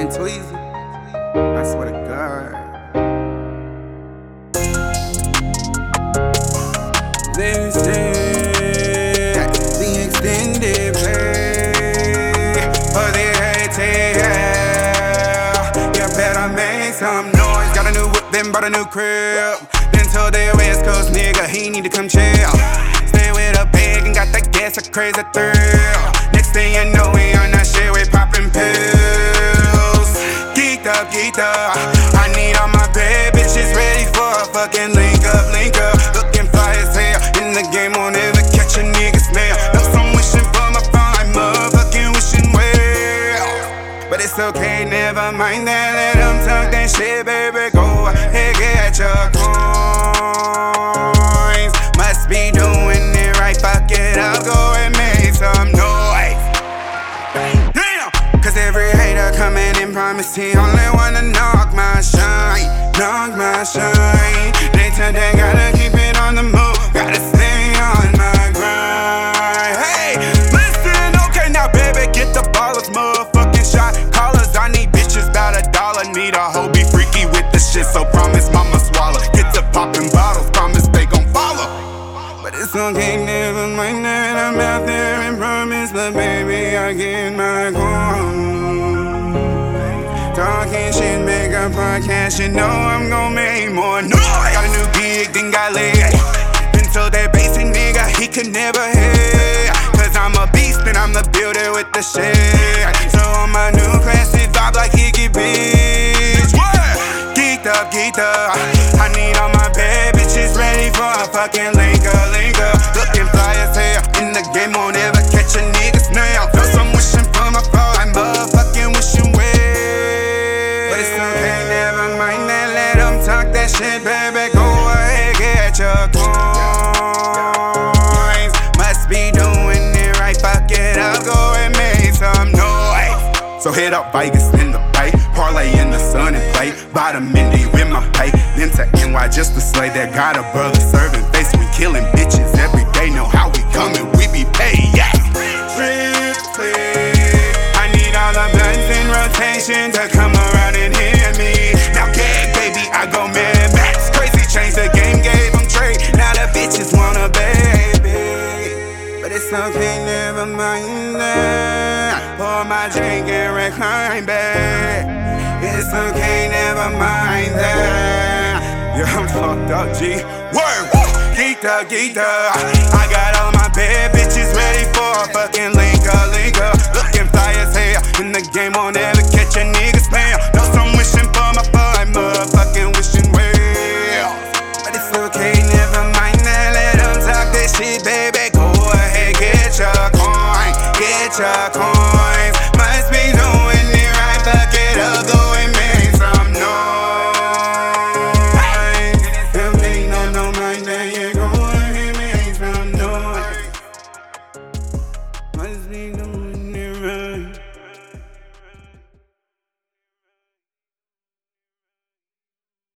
and Tweezy. I swear to God. This is the extended play for the ATL. You better make some noise. Got a new whip, then bought a new crib. Then told the West Coast nigga he need to come chill. Stay with a bag and got that gas, a crazy thrill. Next thing you know, we on that shit, we poppin' pills. Geeked up, geeked up. I need all my bad bitches ready for a fucking link up, link up. Looking fly as hell. In the game, won't ever catch a nigga smell. Know some wishing for my phone, like motherfucking wishing well. But it's okay, never mind that. Let them talk that shit, baby. Go ahead, get your coins. Must be doing it right, fuck it up. Go and make some noise. Damn! Cause every hater coming in promise he only wanna knock my shine. Knock my shine. They tell they gotta keep it on the move. Gotta stay on my grind. Hey, listen, okay now baby, get the ballers, motherfucking shot callers. I need bitches about $1. Need a hoe be freaky with the shit, so promise mama swallow. Get to popping bottles, promise they gon' follow. But it's okay, never mind that I'm out there and promise, but baby I get my coin. Talking shit, make a podcast, you know I'm gon' make more noise. Got a new gig, then got laid. Then told that basic nigga he could never hit. Cause I'm a beast and I'm the builder with the shit. So on my new classic vibe like Iggy bitch. Geeked up, geeked up. I need all my bad bitches ready for a fucking link up, link up. Looking fly as hell. In the game, won't ever catch a nigga snail. Know some wishing for my phone, I'm motherfucking wishing well. But it's okay, never mind that. Let them talk that shit, baby. Go ahead, get your coins. Must be doing it right, fuck it up. Go and make some noise. So hit up Vegas in the Bay, parlay in the sun and play. Bottom Indy with my pay. Then to NY just to slay. That got a brother serving face. We killing bitches every day. Know how we coming, we be paid, yeah. I need all the bloods in rotation to come around and hear me. Now gag, baby, I go mad max. Crazy, change the game, gave them trade. Now the bitches want a baby. But it's okay, never mind that. Pour my drink and recline back. It's okay, never mind that. Yeah, I'm fucked up, G. Word! Geeked up, geeked up. I got all my bad bitches ready for a fucking link up, link up. Looking fly as hell. In the game, won't ever catch a nigga spam. Know some wishing for my phone, motherfucking wishing well. But it's okay, never mind that. Let them talk that shit, baby. Go ahead, get your coin, get your coin.